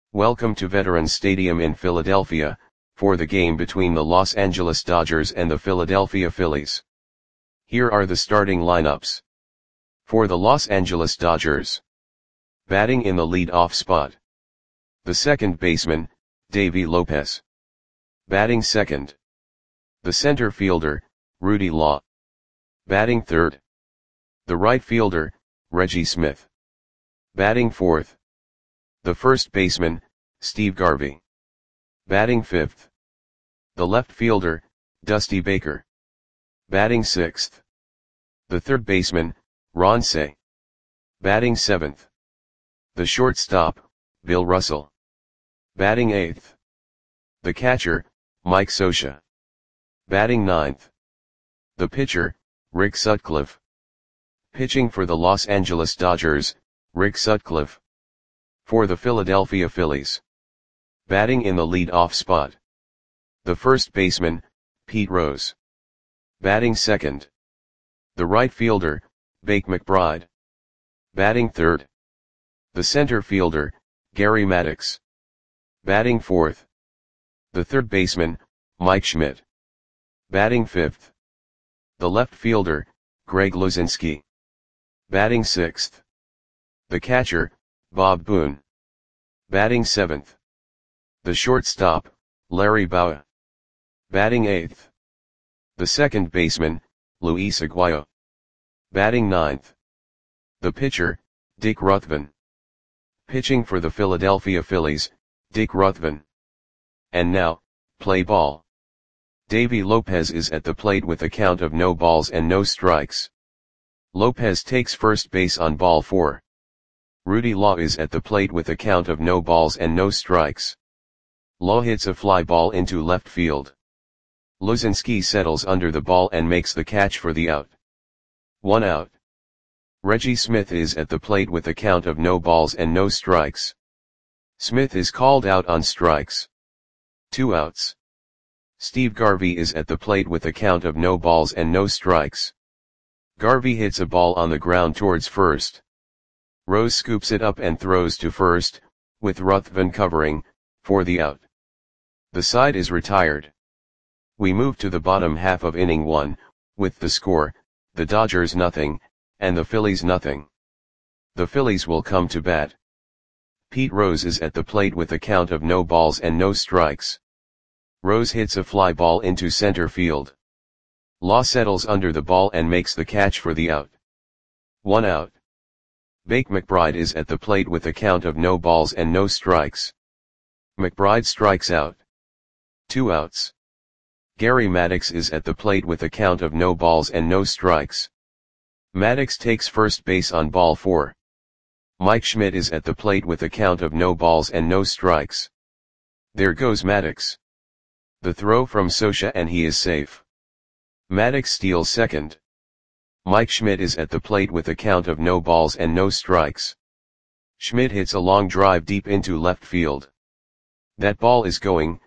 Welcome to Veterans Stadium in Philadelphia, for the game between the Los Angeles Dodgers and the Philadelphia Phillies. Here are the starting lineups. For the Los Angeles Dodgers. Batting in the lead-off spot. The second baseman, Davey Lopez. Batting second. The center fielder, Rudy Law. Batting third. The right fielder, Reggie Smith. Batting fourth. The first baseman, Steve Garvey. Batting fifth. The left fielder, Dusty Baker. Batting sixth. The third baseman, Ron Cey. Batting seventh. The shortstop, Bill Russell. Batting eighth. The catcher, Mike Scioscia. Batting ninth. The pitcher, Rick Sutcliffe. Pitching for the Los Angeles Dodgers, Rick Sutcliffe. For the Philadelphia Phillies. Batting in the lead-off spot. The first baseman, Pete Rose. Batting second. The right fielder, Bake McBride. Batting third. The center fielder, Gary Maddox. Batting fourth. The third baseman, Mike Schmidt. Batting fifth. The left fielder, Greg Luzinski. Batting sixth. The catcher, Bob Boone. Batting seventh. The shortstop, Larry Bowa. Batting eighth. The second baseman, Luis Aguayo. Batting ninth. The pitcher, Dick Ruthven. Pitching for the Philadelphia Phillies, Dick Ruthven. And now, play ball. Davey Lopez is at the plate with a count of no balls and no strikes. Lopez takes first base on ball 4. Rudy Law is at the plate with a count of no balls and no strikes. Law hits a fly ball into left field. Luzinski settles under the ball and makes the catch for the out. 1 out. Reggie Smith is at the plate with a count of no balls and no strikes. Smith is called out on strikes. 2 outs. Steve Garvey is at the plate with a count of no balls and no strikes. Garvey hits a ball on the ground towards first. Rose scoops it up and throws to first, with Ruthven covering, for the out. The side is retired. We move to the bottom half of inning 1, with the score, the Dodgers nothing, and the Phillies nothing. The Phillies will come to bat. Pete Rose is at the plate with a count of no balls and no strikes. Rose hits a fly ball into center field. Law settles under the ball and makes the catch for the out. 1 out. Bake McBride is at the plate with a count of no balls and no strikes. McBride strikes out. 2 outs. Gary Maddox is at the plate with a count of no balls and no strikes. Maddox takes first base on ball 4. Mike Schmidt is at the plate with a count of no balls and no strikes. There goes Maddox. The throw from Scioscia and he is safe. Maddox steals second. Mike Schmidt is at the plate with a count of no balls and no strikes. Schmidt hits a long drive deep into left field. That ball is gone.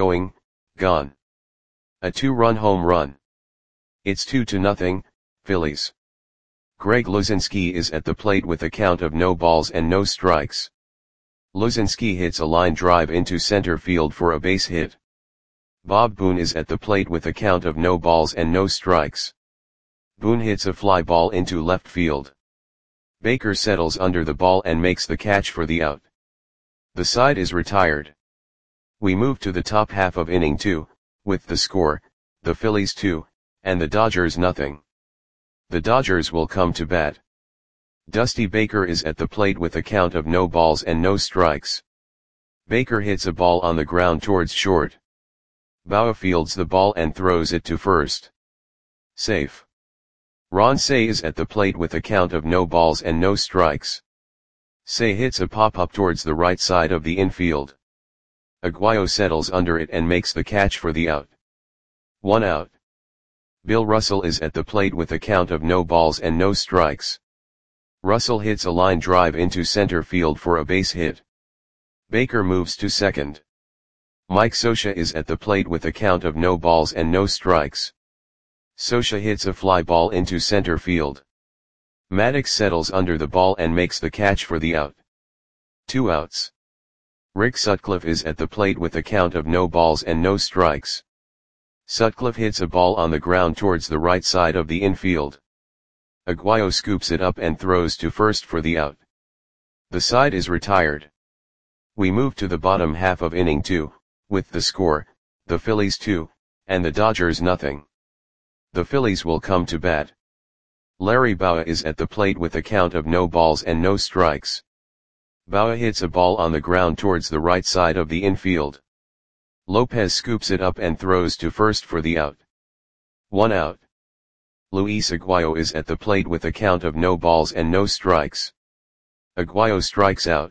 A 2-run home run. It's 2-0, Phillies. Greg Luzinski is at the plate with a count of no balls and no strikes. Luzinski hits a line drive into center field for a base hit. Bob Boone is at the plate with a count of no balls and no strikes. Boone hits a fly ball into left field. Baker settles under the ball and makes the catch for the out. The side is retired. We move to the top half of inning 2, with the score, the Phillies 2, and the Dodgers nothing. The Dodgers will come to bat. Dusty Baker is at the plate with a count of no balls and no strikes. Baker hits a ball on the ground towards short. Bowa fields the ball and throws it to first. Safe. Ron Cey is at the plate with a count of no balls and no strikes. Cey hits a pop-up towards the right side of the infield. Aguayo settles under it and makes the catch for the out. 1 out. Bill Russell is at the plate with a count of no balls and no strikes. Russell hits a line drive into center field for a base hit. Baker moves to second. Mike Scioscia is at the plate with a count of no balls and no strikes. Scioscia hits a fly ball into center field. Maddox settles under the ball and makes the catch for the out. 2 outs. Rick Sutcliffe is at the plate with a count of no balls and no strikes. Sutcliffe hits a ball on the ground towards the right side of the infield. Aguayo scoops it up and throws to first for the out. The side is retired. We move to the bottom half of inning 2, with the score, the Phillies 2, and the Dodgers nothing. The Phillies will come to bat. Larry Bowa is at the plate with a count of no balls and no strikes. Bowa hits a ball on the ground towards the right side of the infield. Lopez scoops it up and throws to first for the out. 1 out. Luis Aguayo is at the plate with a count of no balls and no strikes. Aguayo strikes out.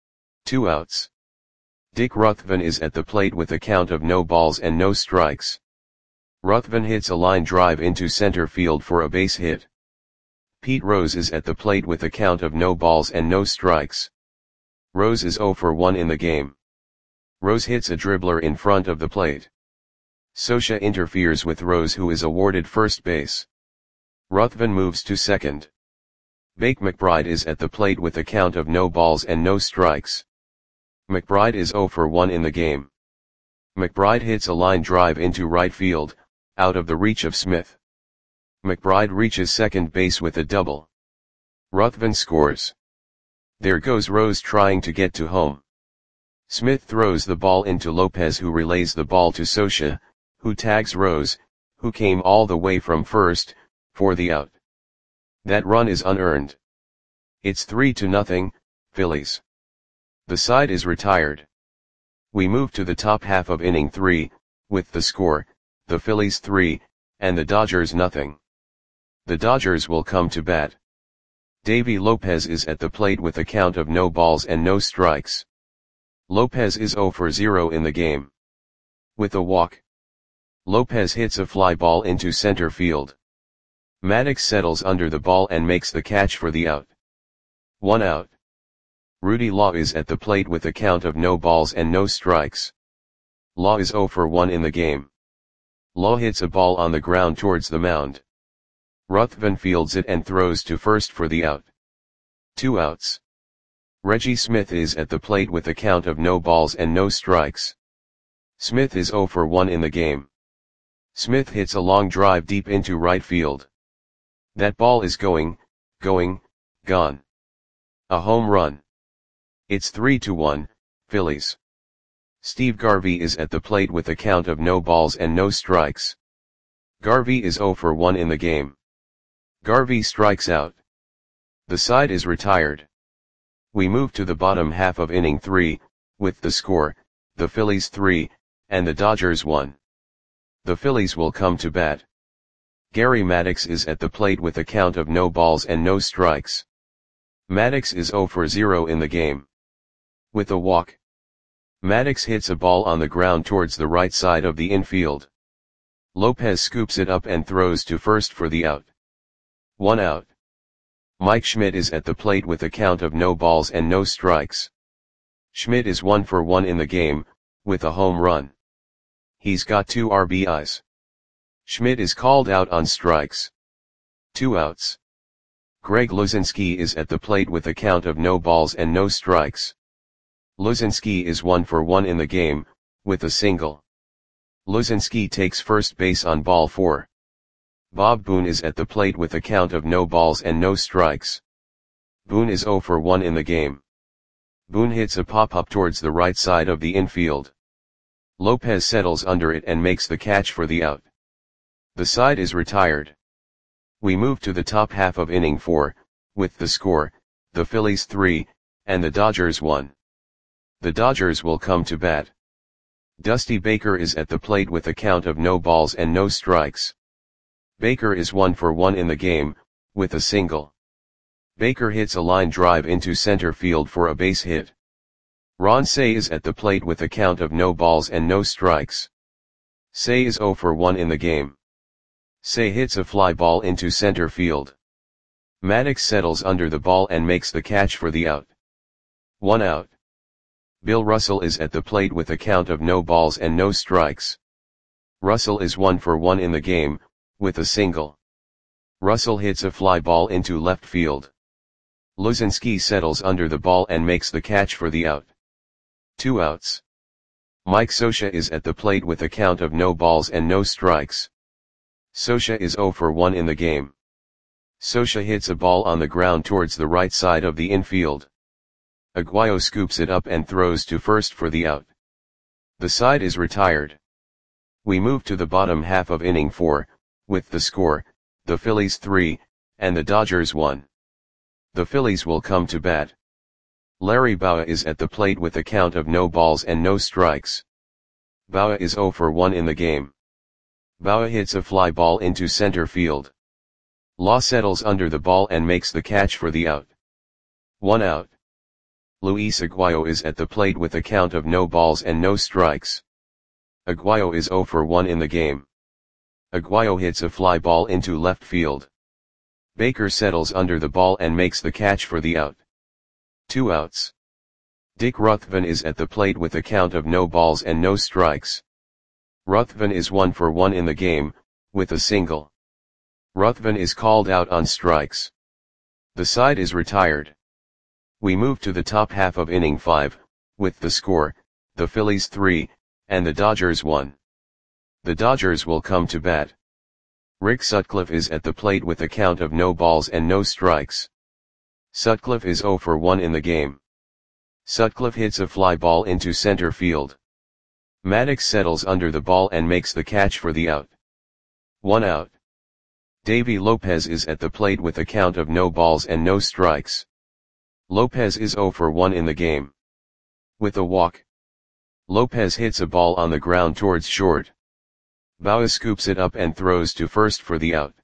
2 outs. Dick Ruthven is at the plate with a count of no balls and no strikes. Ruthven hits a line drive into center field for a base hit. Pete Rose is at the plate with a count of no balls and no strikes. Rose is 0 for 1 in the game. Rose hits a dribbler in front of the plate. Scioscia interferes with Rose, who is awarded first base. Ruthven moves to second. Bake McBride is at the plate with a count of no balls and no strikes. McBride is 0 for 1 in the game. McBride hits a line drive into right field, out of the reach of Smith. McBride reaches second base with a double. Ruthven scores. There goes Rose trying to get to home. Smith throws the ball into Lopez, who relays the ball to Scioscia, who tags Rose, who came all the way from first, for the out. That run is unearned. It's 3-0, Phillies. The side is retired. We move to the top half of inning 3, with the score, the Phillies 3, and the Dodgers nothing. The Dodgers will come to bat. Davy Lopez is at the plate with a count of no balls and no strikes. Lopez is 0 for 0 in the game. With a walk, Lopez hits a fly ball into center field. Maddox settles under the ball and makes the catch for the out. 1 out. Rudy Law is at the plate with a count of no balls and no strikes. Law is 0 for 1 in the game. Law hits a ball on the ground towards the mound. Ruthven fields it and throws to first for the out. 2 outs. Reggie Smith is at the plate with a count of no balls and no strikes. Smith is 0 for 1 in the game. Smith hits a long drive deep into right field. That ball is gone. A home run. It's 3-1, Phillies. Steve Garvey is at the plate with a count of no balls and no strikes. Garvey is 0 for 1 in the game. Garvey strikes out. The side is retired. We move to the bottom half of inning 3, with the score, the Phillies 3, and the Dodgers 1. The Phillies will come to bat. Gary Maddox is at the plate with a count of no balls and no strikes. Maddox is 0 for 0 in the game. With a walk, Maddox hits a ball on the ground towards the right side of the infield. Lopez scoops it up and throws to first for the out. 1 out. Mike Schmidt is at the plate with a count of no balls and no strikes. Schmidt is 1 for 1 in the game, with a home run. He's got 2 RBIs. Schmidt is called out on strikes. 2 outs. Greg Luzinski is at the plate with a count of no balls and no strikes. Luzinski is 1 for 1 in the game, with a single. Luzinski takes first base on ball 4. Bob Boone is at the plate with a count of no balls and no strikes. Boone is 0 for 1 in the game. Boone hits a pop-up towards the right side of the infield. Lopez settles under it and makes the catch for the out. The side is retired. We move to the top half of inning 4, with the score, the Phillies 3, and the Dodgers 1. The Dodgers will come to bat. Dusty Baker is at the plate with a count of no balls and no strikes. Baker is 1 for 1 in the game, with a single. Baker hits a line drive into center field for a base hit. Ron Cey is at the plate with a count of no balls and no strikes. Cey is 0 for 1 in the game. Cey hits a fly ball into center field. Maddox settles under the ball and makes the catch for the out. 1 out. Bill Russell is at the plate with a count of no balls and no strikes. Russell is 1 for 1 in the game, with a single. Russell hits a fly ball into left field. Luzinski settles under the ball and makes the catch for the out. 2 outs. Mike Scioscia is at the plate with a count of no balls and no strikes. Scioscia is 0 for 1 in the game. Scioscia hits a ball on the ground towards the right side of the infield. Aguayo scoops it up and throws to first for the out. The side is retired. We move to the bottom half of inning 4, with the score, the Phillies 3, and the Dodgers 1. The Phillies will come to bat. Larry Bowa is at the plate with a count of no balls and no strikes. Bowa is 0 for 1 in the game. Bowa hits a fly ball into center field. Law settles under the ball and makes the catch for the out. 1 out. Luis Aguayo is at the plate with a count of no balls and no strikes. Aguayo is 0 for 1 in the game. Aguayo hits a fly ball into left field. Baker settles under the ball and makes the catch for the out. 2 outs. Dick Ruthven is at the plate with a count of no balls and no strikes. Ruthven is 1 for 1 in the game, with a single. Ruthven is called out on strikes. The side is retired. We move to the top half of inning 5, with the score, the Phillies 3, and the Dodgers 1. The Dodgers will come to bat. Rick Sutcliffe is at the plate with a count of no balls and no strikes. Sutcliffe is 0 for 1 in the game. Sutcliffe hits a fly ball into center field. Maddox settles under the ball and makes the catch for the out. 1 out. Davy Lopez is at the plate with a count of no balls and no strikes. Lopez is 0 for 1 in the game. With a walk. Lopez hits a ball on the ground towards short. Bowa scoops it up and throws to first for the out.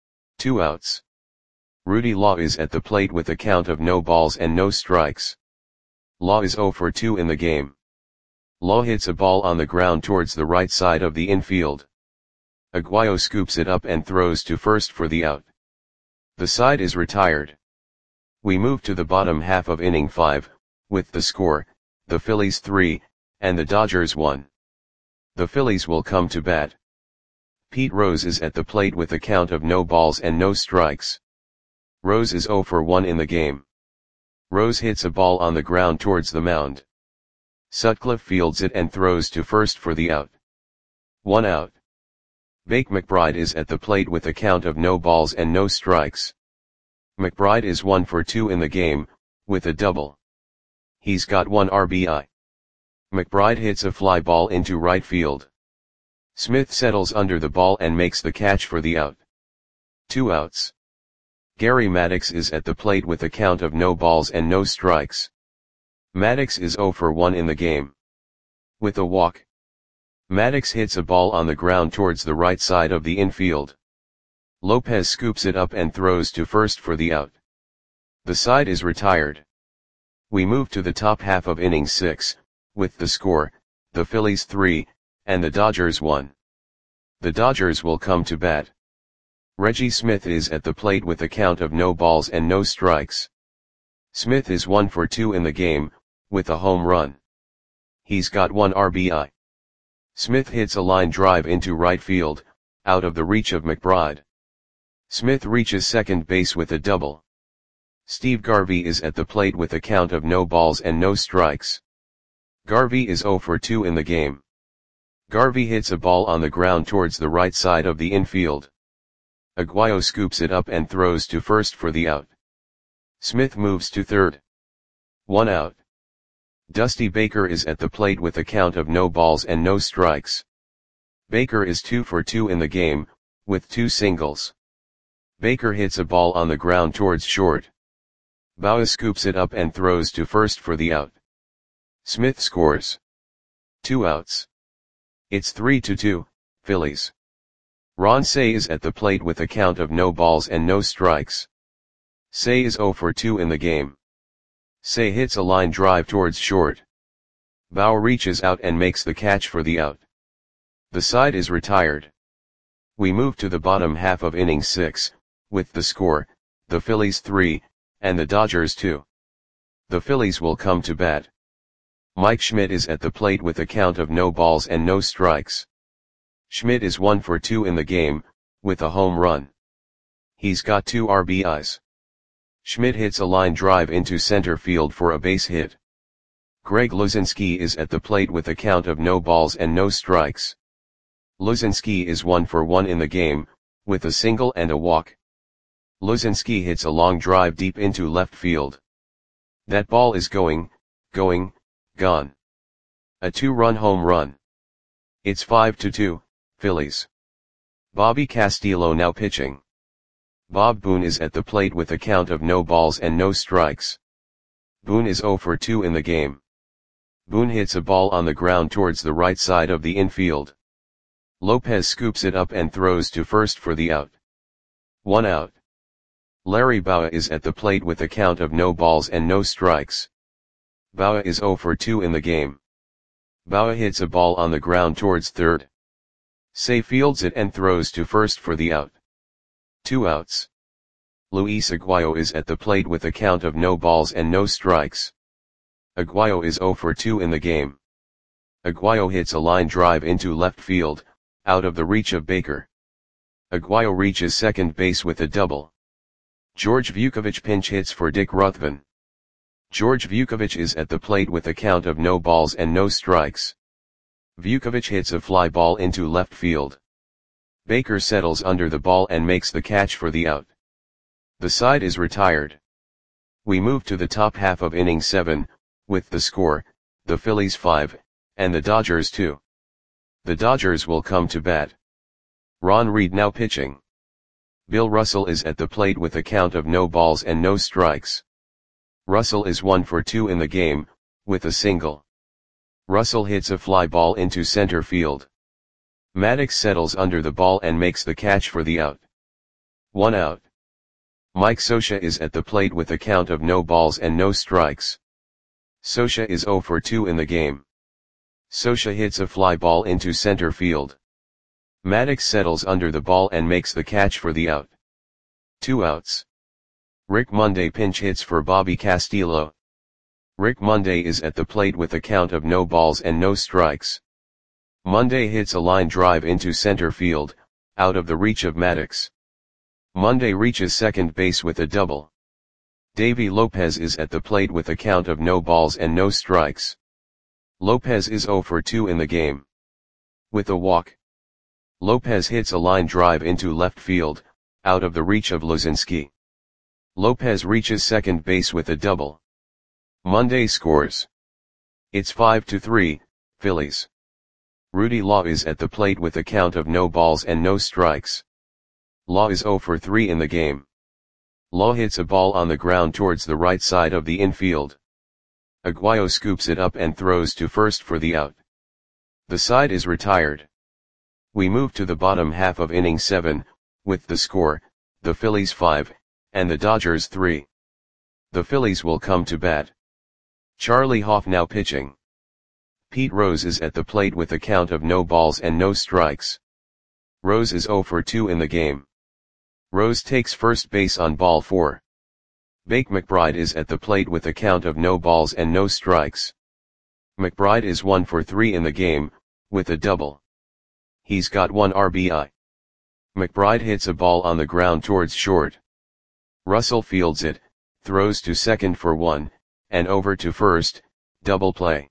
2 outs. Rudy Law is at the plate with a count of no balls and no strikes. Law is 0 for 2 in the game. Law hits a ball on the ground towards the right side of the infield. Aguayo scoops it up and throws to first for the out. The side is retired. We move to the bottom half of inning 5, with the score, the Phillies 3, and the Dodgers 1. The Phillies will come to bat. Pete Rose is at the plate with a count of no balls and no strikes. Rose is 0 for 1 in the game. Rose hits a ball on the ground towards the mound. Sutcliffe fields it and throws to first for the out. 1 out. Bake McBride is at the plate with a count of no balls and no strikes. McBride is 1 for 2 in the game, with a double. He's got 1 RBI. McBride hits a fly ball into right field. Smith settles under the ball and makes the catch for the out. 2 outs. Gary Maddox is at the plate with a count of no balls and no strikes. Maddox is 0 for 1 in the game. With a walk. Maddox hits a ball on the ground towards the right side of the infield. Lopez scoops it up and throws to first for the out. The side is retired. We move to the top half of inning 6, with the score, the Phillies 3, and the Dodgers 1. The Dodgers will come to bat. Reggie Smith is at the plate with a count of no balls and no strikes. Smith is 1 for 2 in the game, with a home run. He's got 1 RBI. Smith hits a line drive into right field, out of the reach of McBride. Smith reaches second base with a double. Steve Garvey is at the plate with a count of no balls and no strikes. Garvey is 0 for 2 in the game. Garvey hits a ball on the ground towards the right side of the infield. Aguayo scoops it up and throws to first for the out. Smith moves to third. 1 out. Dusty Baker is at the plate with a count of no balls and no strikes. Baker is 2 for 2 in the game, with 2 singles. Baker hits a ball on the ground towards short. Bowa scoops it up and throws to first for the out. Smith scores. 2 outs. It's 3-2, Phillies. Ron Cey is at the plate with a count of no balls and no strikes. Cey is 0 for 2 in the game. Cey hits a line drive towards short. Bowa reaches out and makes the catch for the out. The side is retired. We move to the bottom half of inning 6, with the score, the Phillies 3, and the Dodgers 2. The Phillies will come to bat. Mike Schmidt is at the plate with a count of no balls and no strikes. Schmidt is 1 for 2 in the game, with a home run. He's got 2 RBIs. Schmidt hits a line drive into center field for a base hit. Greg Luzinski is at the plate with a count of no balls and no strikes. Luzinski is 1 for 1 in the game, with a single and a walk. Luzinski hits a long drive deep into left field. That ball is going, gone. A 2-run home run. It's 5-2, Phillies. Bobby Castillo now pitching. Bob Boone is at the plate with a count of no balls and no strikes. Boone is 0 for 2 in the game. Boone hits a ball on the ground towards the right side of the infield. Lopez scoops it up and throws to first for the out. 1 out. Larry Bowa is at the plate with a count of no balls and no strikes. Bowa is 0 for 2 in the game. Bowa hits a ball on the ground towards third. Say fields it and throws to first for the out. 2 outs. Luis Aguayo is at the plate with a count of no balls and no strikes. Aguayo is 0 for 2 in the game. Aguayo hits a line drive into left field, out of the reach of Baker. Aguayo reaches second base with a double. George Vukovich pinch hits for Dick Ruthven. George Vukovich is at the plate with a count of no balls and no strikes. Vukovich hits a fly ball into left field. Baker settles under the ball and makes the catch for the out. The side is retired. We move to the top half of inning 7, with the score, the Phillies 5, and the Dodgers 2. The Dodgers will come to bat. Ron Reed now pitching. Bill Russell is at the plate with a count of no balls and no strikes. Russell is 1 for 2 in the game, with a single. Russell hits a fly ball into center field. Maddox settles under the ball and makes the catch for the out. 1 out. Mike Scioscia is at the plate with a count of no balls and no strikes. Scioscia is 0 for 2 in the game. Scioscia hits a fly ball into center field. Maddox settles under the ball and makes the catch for the out. 2 outs. Rick Monday pinch hits for Bobby Castillo. Rick Monday is at the plate with a count of no balls and no strikes. Monday hits a line drive into center field, out of the reach of Maddox. Monday reaches second base with a double. Davy Lopez is at the plate with a count of no balls and no strikes. Lopez is 0 for 2 in the game. With a walk. Lopez hits a line drive into left field, out of the reach of Luzinski. Lopez reaches second base with a double. Monday scores. It's 5-3, Phillies. Rudy Law is at the plate with a count of no balls and no strikes. Law is 0 for 3 in the game. Law hits a ball on the ground towards the right side of the infield. Aguayo scoops it up and throws to first for the out. The side is retired. We move to the bottom half of inning 7, with the score, the Phillies 5, and the Dodgers 3. The Phillies will come to bat. Charlie Hoff now pitching. Pete Rose is at the plate with a count of no balls and no strikes. Rose is 0 for 2 in the game. Rose takes first base on ball 4. Bake McBride is at the plate with a count of no balls and no strikes. McBride is 1 for 3 in the game, with a double. He's got 1 RBI. McBride hits a ball on the ground towards short. Russell fields it, throws to second for 1, and over to first, double play.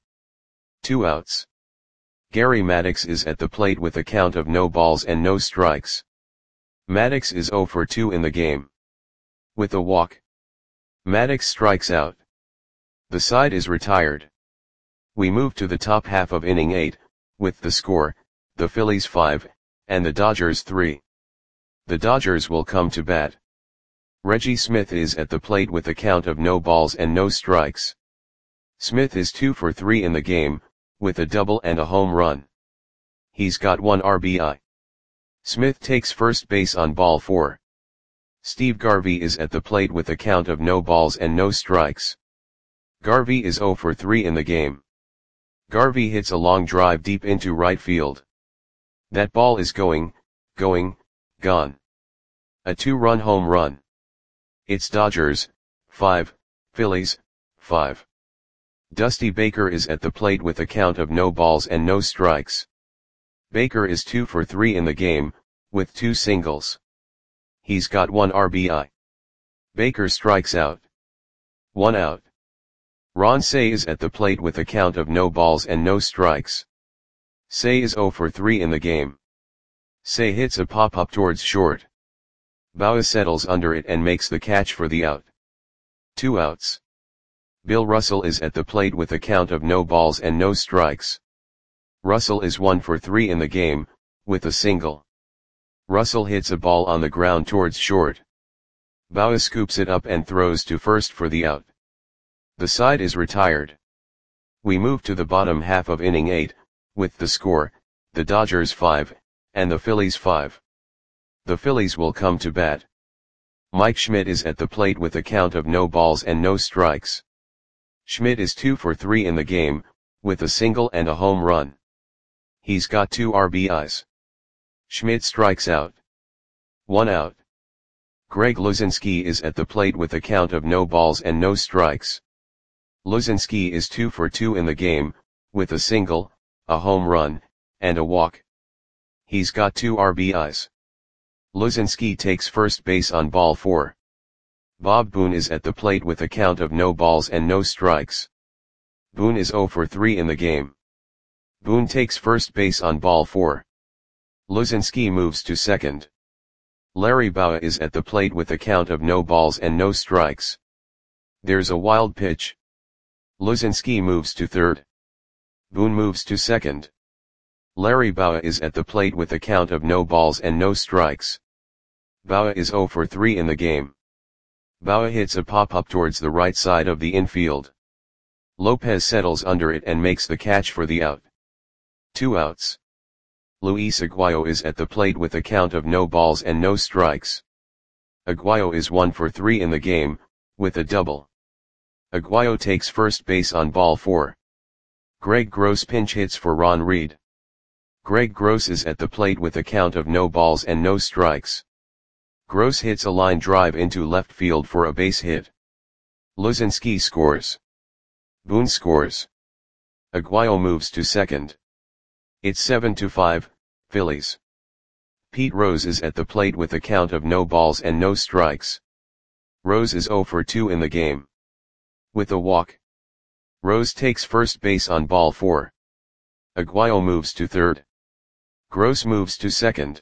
2 outs. Gary Maddox is at the plate with a count of no balls and no strikes. Maddox is 0 for 2 in the game. With a walk. Maddox strikes out. The side is retired. We move to the top half of inning 8, with the score, the Phillies 5, and the Dodgers 3. The Dodgers will come to bat. Reggie Smith is at the plate with a count of no balls and no strikes. Smith is 2 for 3 in the game, with a double and a home run. He's got 1 RBI. Smith takes first base on ball 4. Steve Garvey is at the plate with a count of no balls and no strikes. Garvey is 0 for 3 in the game. Garvey hits a long drive deep into right field. That ball is going, gone. A 2-run home run. It's Dodgers 5, Phillies 5. Dusty Baker is at the plate with a count of no balls and no strikes. Baker is 2 for 3 in the game, with 2 singles. He's got 1 RBI. Baker strikes out. 1 out. Ron Cey is at the plate with a count of no balls and no strikes. Cey is 0 for 3 in the game. Cey hits a pop-up towards short. Bauer settles under it and makes the catch for the out. 2 outs. Bill Russell is at the plate with a count of no balls and no strikes. Russell is 1 for 3 in the game, with a single. Russell hits a ball on the ground towards short. Bauer scoops it up and throws to first for the out. The side is retired. We move to the bottom half of inning 8, with the score, the Dodgers 5, and the Phillies 5. The Phillies will come to bat. Mike Schmidt is at the plate with a count of no balls and no strikes. Schmidt is 2 for 3 in the game, with a single and a home run. He's got 2 RBIs. Schmidt strikes out. 1 out. Greg Luzinski is at the plate with a count of no balls and no strikes. Luzinski is 2 for 2 in the game, with a single, a home run, and a walk. He's got 2 RBIs. Luzinski takes first base on ball 4. Bob Boone is at the plate with a count of no balls and no strikes. Boone is 0 for 3 in the game. Boone takes first base on ball 4. Luzinski moves to second. Larry Bauer is at the plate with a count of no balls and no strikes. There's a wild pitch. Luzinski moves to third. Boone moves to second. Larry Bauer is at the plate with a count of no balls and no strikes. Bauer is 0 for 3 in the game. Bauer hits a pop-up towards the right side of the infield. Lopez settles under it and makes the catch for the out. 2 outs. Luis Aguayo is at the plate with a count of no balls and no strikes. Aguayo is 1 for 3 in the game, with a double. Aguayo takes first base on ball 4. Greg Gross pinch hits for Ron Reed. Greg Gross is at the plate with a count of no balls and no strikes. Gross hits a line drive into left field for a base hit. Luzinski scores. Boone scores. Aguayo moves to second. It's 7-5, Phillies. Pete Rose is at the plate with a count of no balls and no strikes. Rose is 0 for 2 in the game. With a walk. Rose takes first base on ball 4. Aguayo moves to third. Gross moves to second.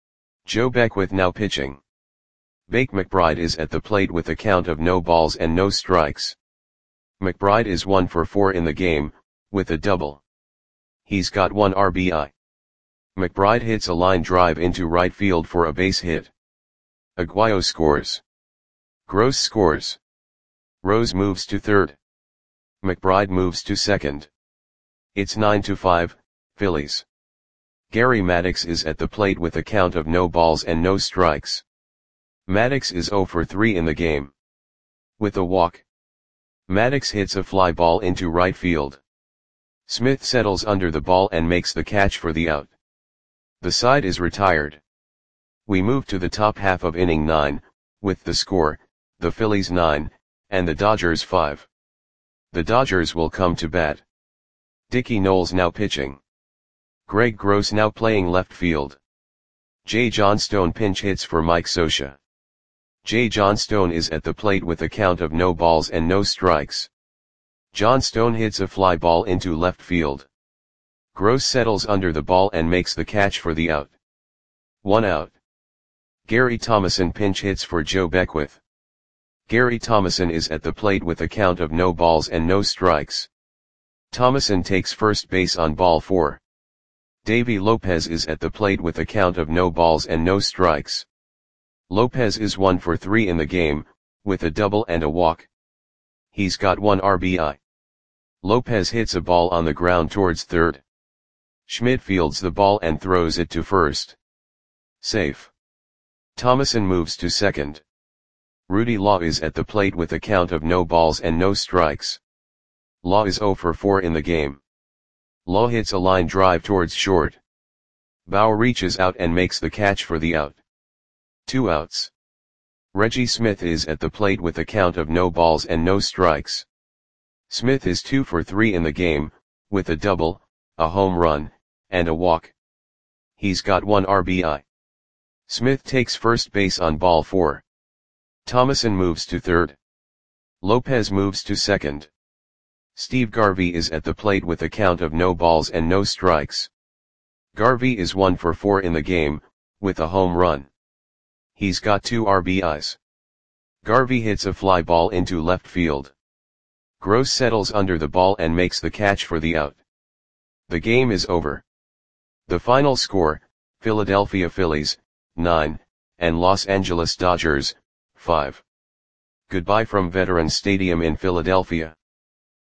Joe Beckwith now pitching. Bake McBride is at the plate with a count of no balls and no strikes. McBride is 1 for 4 in the game, with a double. He's got 1 RBI. McBride hits a line drive into right field for a base hit. Aguayo scores. Gross scores. Rose moves to third. McBride moves to second. It's 9-5, Phillies. Gary Maddox is at the plate with a count of no balls and no strikes. Maddox is 0 for 3 in the game. With a walk. Maddox hits a fly ball into right field. Smith settles under the ball and makes the catch for the out. The side is retired. We move to the top half of inning 9, with the score, the Phillies 9, and the Dodgers 5. The Dodgers will come to bat. Dickie Knowles now pitching. Greg Gross now playing left field. Jay Johnstone pinch hits for Mike Scioscia. Jay Johnstone is at the plate with a count of no balls and no strikes. Johnstone hits a fly ball into left field. Gross settles under the ball and makes the catch for the out. 1 out. Gary Thomason pinch hits for Joe Beckwith. Gary Thomason is at the plate with a count of no balls and no strikes. Thomason takes first base on ball 4. Davey Lopez is at the plate with a count of no balls and no strikes. Lopez is 1 for 3 in the game, with a double and a walk. He's got 1 RBI. Lopez hits a ball on the ground towards third. Schmidt fields the ball and throws it to first. Safe. Thomason moves to second. Rudy Law is at the plate with a count of no balls and no strikes. Law is 0 for 4 in the game. Law hits a line drive towards short. Bauer reaches out and makes the catch for the out. 2 outs. Reggie Smith is at the plate with a count of no balls and no strikes. Smith is 2 for 3 in the game, with a double, a home run, and a walk. He's got 1 RBI. Smith takes first base on ball 4. Thomason moves to third. Lopez moves to second. Steve Garvey is at the plate with a count of no balls and no strikes. Garvey is 1 for 4 in the game, with a home run. He's got 2 RBIs. Garvey hits a fly ball into left field. Gross settles under the ball and makes the catch for the out. The game is over. The final score, Philadelphia Phillies, 9, and Los Angeles Dodgers, 5. Goodbye from Veterans Stadium in Philadelphia.